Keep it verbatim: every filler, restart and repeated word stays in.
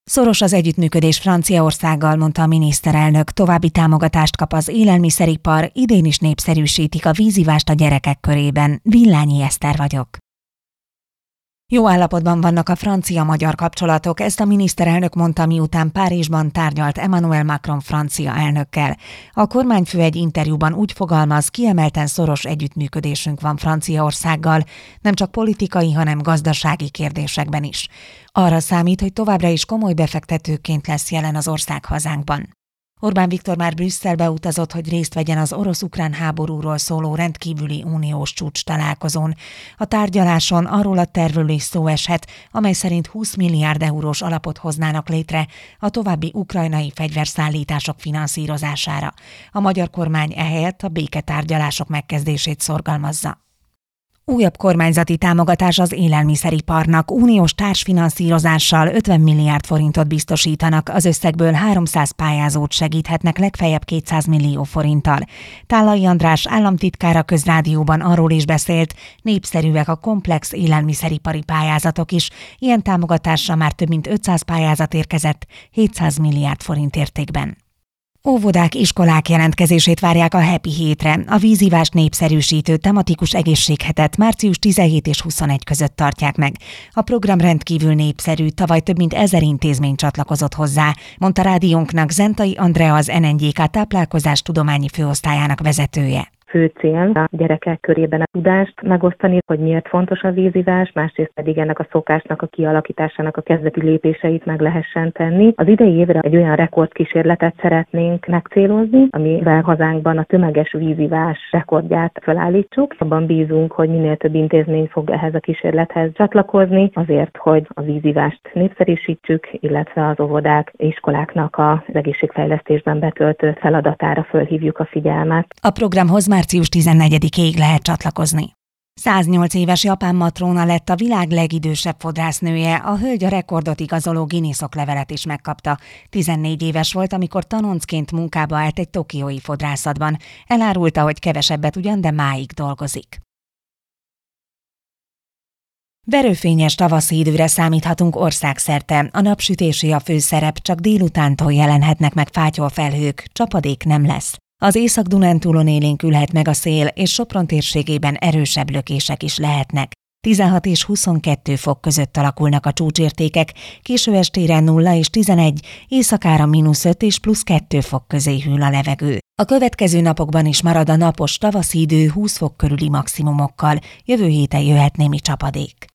Szoros az együttműködés Franciaországgal, mondta a miniszterelnök, további támogatást kap az élelmiszeripar, idén is népszerűsítik a vízivást a gyerekek körében. Villányi Eszter vagyok. Jó állapotban vannak a francia-magyar kapcsolatok, ezt a miniszterelnök mondta, miután Párizsban tárgyalt Emmanuel Macron francia elnökkel. A kormányfő egy interjúban úgy fogalmaz, kiemelten szoros együttműködésünk van Franciaországgal, nem csak politikai, hanem gazdasági kérdésekben is. Arra számít, hogy továbbra is komoly befektetőként lesz jelen az ország hazánkban. Orbán Viktor már Brüsszelbe utazott, hogy részt vegyen az orosz-ukrán háborúról szóló rendkívüli uniós csúcs találkozón. A tárgyaláson arról a tervről is szó eshet, amely szerint húsz milliárd eurós alapot hoznának létre a további ukrajnai fegyverszállítások finanszírozására. A magyar kormány ehelyett a béketárgyalások megkezdését szorgalmazza. Újabb kormányzati támogatás az élelmiszeriparnak, uniós társfinanszírozással ötven milliárd forintot biztosítanak, az összegből háromszáz pályázót segíthetnek legfeljebb kétszáz millió forinttal. Tállai András államtitkár a Közrádióban arról is beszélt, népszerűek a komplex élelmiszeripari pályázatok is, ilyen támogatásra már több mint ötszáz pályázat érkezett, hétszáz milliárd forint értékben. Óvodák, iskolák jelentkezését várják a Happy hétre. A vízivást népszerűsítő tematikus egészséghetet március tizenhét és huszonegy között tartják meg. A program rendkívül népszerű, tavaly több mint ezer intézmény csatlakozott hozzá, mondta rádiónknak Zentai Andrea, az en en gé ká táplálkozás tudományi főosztályának vezetője. Fő cél a gyerekek körében a tudást megosztani, hogy miért fontos a vízivás, másrészt pedig ennek a szokásnak a kialakításának a kezdeti lépéseit meg lehessen tenni. Az idei évre egy olyan rekordkísérletet szeretnénk megcélozni, amivel hazánkban a tömeges vízivás rekordját felállítsuk. Abban bízunk, hogy minél több intézmény fog ehhez a kísérlethez csatlakozni, azért, hogy a vízivást népszerűsítsük, illetve az óvodák, iskoláknak az egészségfejlesztésben betöltött feladatára fölhívjuk a figyelmet. A programhoz március tizennegyedikéig lehet csatlakozni. száznyolc éves japán matróna lett a világ legidősebb fodrásznője, a hölgy a rekordot igazoló Guinness oklevelet is megkapta. tizennégy éves volt, amikor tanoncként munkába állt egy tokiói fodrászatban. Elárulta, hogy kevesebbet ugyan, de máig dolgozik. Verőfényes tavaszi időre számíthatunk országszerte. A napsütési a főszerep, csak délutántól jelenhetnek meg fátyolfelhők, csapadék nem lesz. Az Észak-Dunántúlon élénkülhet meg a szél, és Sopron térségében erősebb lökések is lehetnek. tizenhat és huszonkettő fok között alakulnak a csúcsértékek, késő estére nulla és tizenegy, éjszakára mínusz öt és plusz kettő fok közé hűl a levegő. A következő napokban is marad a napos tavaszi idő húsz fok körüli maximumokkal, jövő héten jöhet némi csapadék.